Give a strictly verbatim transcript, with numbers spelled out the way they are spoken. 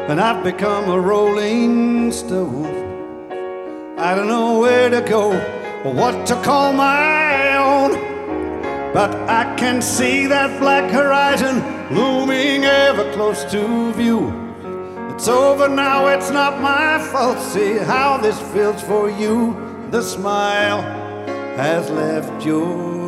and I've become a rolling stone. I don't know where to go or what to call my own, but I can see that black horizon looming ever close to view. It's over now, it's not my fault. See how this feels for you. The smile has left your